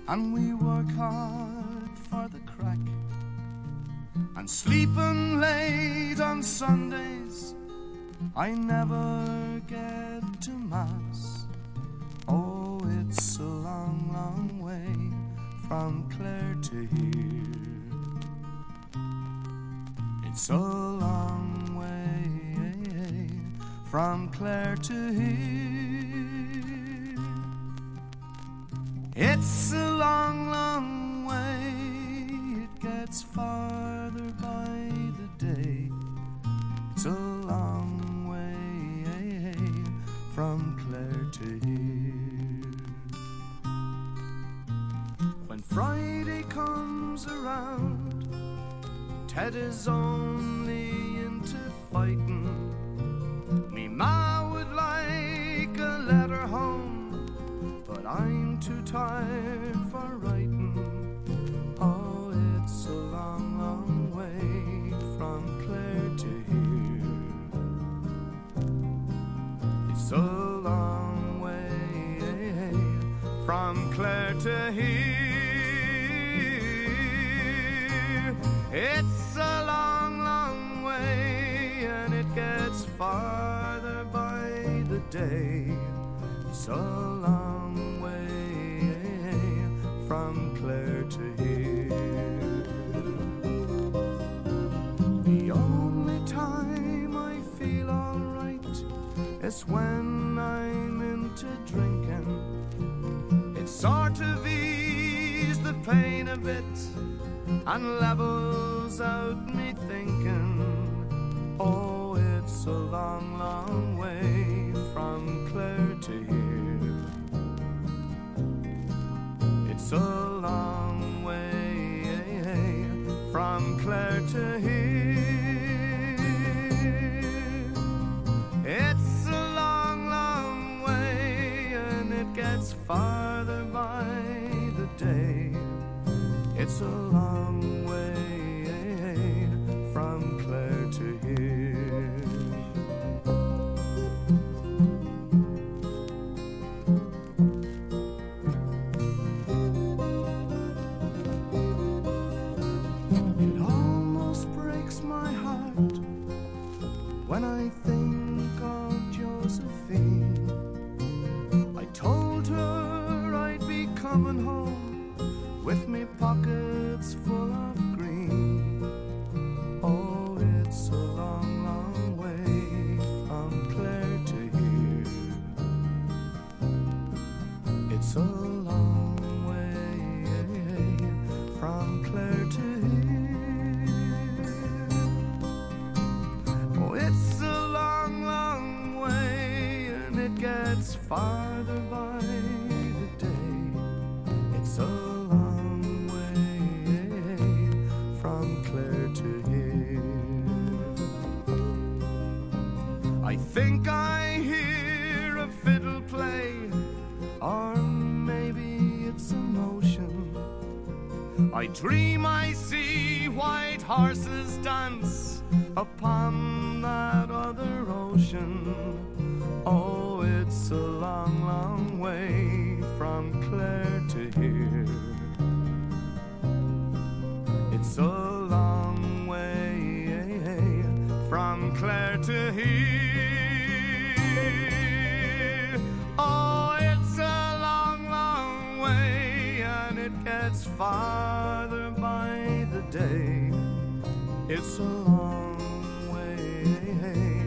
and we work hard for the crack, and sleeping late on Sundays, I never get to Mass. Oh, it's a long, long way from Clare to here. It's a long way from Clare to here. It's a long, long way. It gets farther by the day. It's a long way from Clare to here. When Friday comes around, Ted is only into fighting. Me ma would like a letter home, but I'm too tired for writing. Oh, it's a long, long way from Clare to here. It's a long way from Clare to here. It's a long, long way, and it gets farther by the day. It's a long way from Clare to here. The only time I feel alright is when I'm into drinking. It sort of eases the pain a bit and levels out me thinking. Oh, it's a long, long way from Clare to here. It's a long way from Clare to here. It's a long, long way, and it gets farther by the day. It's a long way from Clare to here. It almost breaks my heart when I think of Josephine. I told her I'd be coming home with me pockets full of green. Oh, it's a long, long way from Clare to here. It's a long way from Clare to here. Oh, it's a long, long way, and it gets farther by the day. It's a long way from Clare to here. I think I hear a fiddle play, or maybe it's emotion. I dream I see white horses dance upon that other ocean. Oh, it's a long, long way from Clare to here. It's a long way from Clare to here. Oh, it's a long, long way, and it gets farther by the day. It's a long way